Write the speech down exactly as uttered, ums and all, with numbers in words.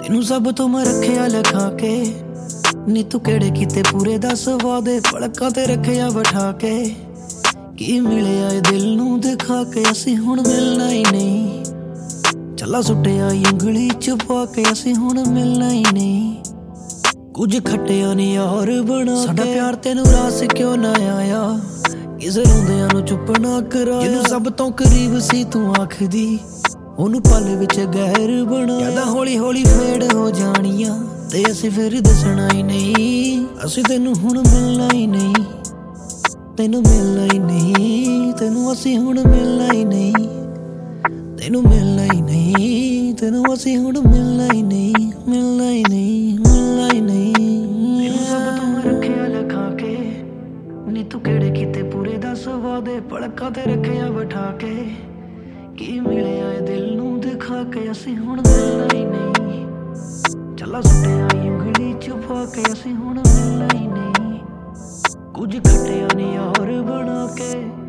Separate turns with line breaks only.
ਤੈਨੂੰ ਸਭ ਤੋਂ ਮੈਂ ਰੱਖਿਆ ਲਿਖਾ ਕੇ, ਨੀ ਤੂੰ ਕਿਹੜੇ ਕੀਤੇ ਪੂਰੇ ਦਸ ਵਾਦੇ ਪਲਕਾਂ ਤੇ ਰੱਖਿਆ ਬਿਠਾ ਕੇ। ਕੀ ਮਿਲਿਆ ਏ ਦਿਲ ਨੂੰ ਦਿਖਾ ਕੇ, ਅਸੀਂ ਹੁਣ ਮਿਲਣਾ ਹੀ ਨਹੀਂ। ਚੱਲਾ ਸੁੱਟਿਆ ਉਂਗਲੀ ਚ ਪਾ ਕੇ, ਅਸੀਂ ਹੁਣ ਮਿਲਣਾ ਹੀ ਨਹੀਂ। ਕੁਝ ਖੱਟਿਆ ਨੀ ਯਾਰ ਬਣਾ ਕੇ, ਸਾਡਾ ਪਿਆਰ ਤੈਨੂੰ ਰਾਸ ਕਿਉਂ ਨਾ ਆਇਆ। ਕਿਸੇ ਰੋਂਦਿਆਂ ਨੂੰ ਚੁੱਪ ਨਾ ਕਰਾਇਆ, ਜਿਹਨੂੰ ਸਭ ਤੋਂ ਕਰੀਬ ਸੀ ਤੂੰ ਆਖਦੀ, ਉਹਨੂੰ ਪਲ ਵਿੱਚ ਗਹਿਰ ਬਣਾ। ਯਾਦਾਂ ਹੌਲੀ ਹੌਲੀ ਫੇਡ ਹੋ ਜਾਣੀਆਂ ਤੇ ਅਸੀਂ ਫਿਰ ਦੱਸਣਾ ਹੀ ਨਹੀਂ। ਅਸੀਂ ਤੈਨੂੰ ਹੁਣ ਮਿਲਣਾ ਹੀ ਨਹੀਂ, ਤੈਨੂੰ ਮਿਲਣਾ ਹੀ ਨਹੀਂ, ਤੈਨੂੰ ਅਸੀਂ ਹੁਣ ਮਿਲਣਾ ਹੀ ਨਹੀਂ, ਤੈਨੂੰ ਮਿਲਣਾ ਹੀ ਨਹੀਂ, ਤੈਨੂੰ ਅਸੀਂ ਹੁਣ ਮਿਲਣਾ ਹੀ ਨਹੀਂ, ਮਿਲਣਾ ਹੀ ਨਹੀਂ, ਮਿਲਣਾ ਹੀ ਨਹੀਂ। ਤੈਨੂੰ ਸਭ ਤੋਂ ਮੈਂ ਰੱਖਿਆ ਲਿਖਾ ਕੇ, ਨੀ ਤੂੰ ਕਿਹੜੇ ਕੀਤੇ ਪੂਰੇ ਦਸ ਵਾਦੇ ਪਲਕਾਂ ਤੇ ਰੱਖਿਆ ਬਿਠਾ ਕੇ। ਕੀ ਮਿਲਿਆ ਏ ਦਿਲ ਨੂੰ ਦਿਖਾ ਕੇ, ਅਸੀਂ ਹੁਣ ਮਿਲਣਾ ਹੀ ਨਹੀਂ। ਚੱਲਾ ਸੁੱਟਿਆ ਉਂਗਲੀ ਚ ਪਾ ਕੇ, ਅਸੀਂ ਹੁਣ ਮਿਲਣਾ ਹੀ ਨਹੀਂ। ਕੁਝ ਖੱਟਿਆ ਨੀ ਯਾਰ ਬਣਾ ਕੇ।